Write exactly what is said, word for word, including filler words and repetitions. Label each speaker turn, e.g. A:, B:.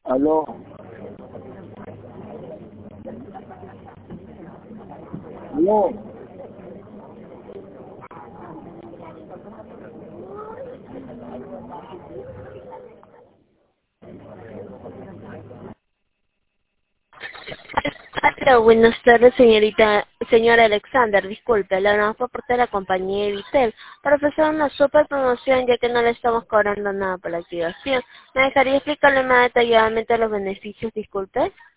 A: Aló. Aló.
B: Hola, buenas tardes, señorita, señora Alexander. Disculpe, le hablamos por parte de la compañía Evitel para ofrecer una super promoción ya que no le estamos cobrando nada por la activación. ¿Me dejaría explicarle más detalladamente los beneficios? Disculpe.